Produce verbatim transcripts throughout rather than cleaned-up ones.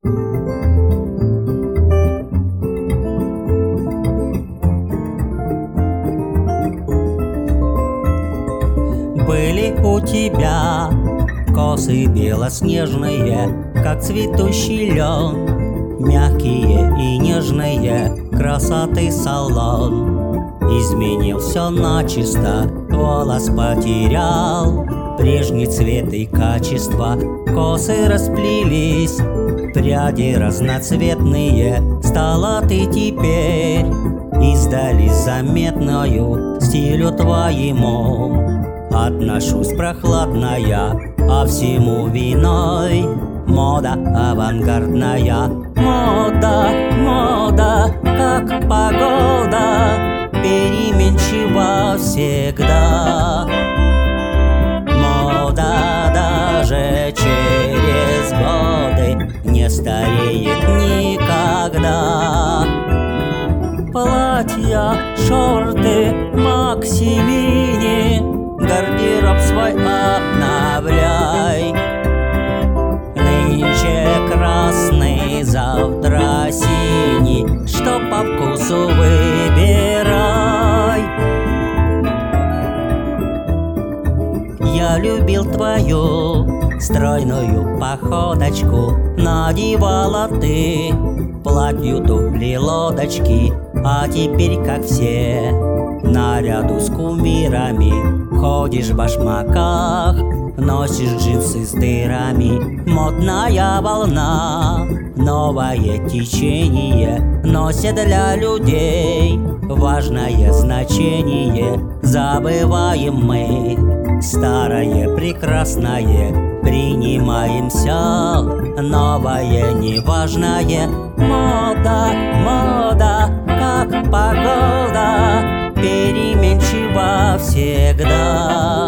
Были у тебя косы белоснежные, как цветущий лен, мягкие и нежные, красоты салон. Изменил все начисто, волос потерял прежний цвет и качество. Косы расплелись, пряди разноцветные, стала ты теперь издали заметною стилю твоему. Отношусь прохладно я, а всему виной мода авангардная. Мода, мода, как погода, переменчива всегда. Мода даже через годы не стареет никогда. Платья, шорты, макси-мини, гардероб свой обновляй. Нынче красный, завтра синий, что по вкусу выбирай. Я любил твою стройную походочку, надевала ты платью туфли лодочки. А теперь, как все, наряду с кумирами, ходишь в башмаках, носишь джинсы с дырами. Модная волна, новое течение носит для людей важное значение. Забываем мы старое прекрасное, принимаем все новое неважное. Мода, мода, как погода, переменчива всегда.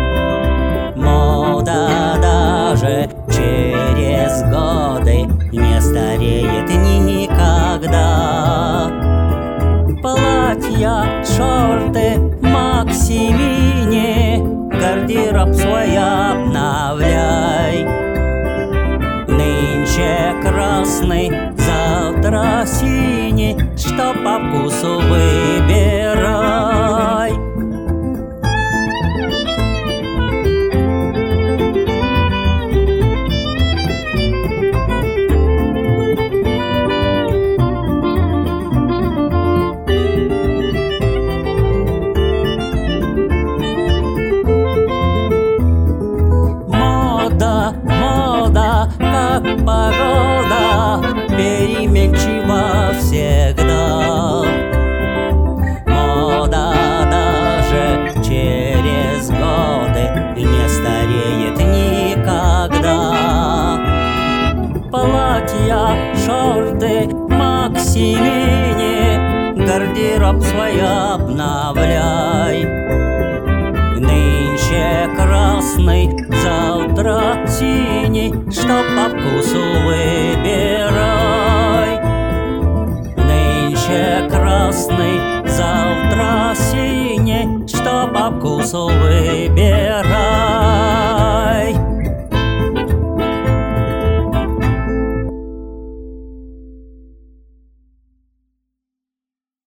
Мода даже через годы не стареет никогда. Платья, шорты, макси-мини, гардероб свой обновляй. Нынче красный, завтра синий, что по вкусу выбирай. Мода, мода, как погода, переменчива всегда. Мода даже через годы не стареет никогда. Платья, шорты, макси-мини, гардероб свой обновляй. Нынче красный, завтра синий, что по вкусу выбирай. Нынче красный, завтра синий, что по вкусу выбирай.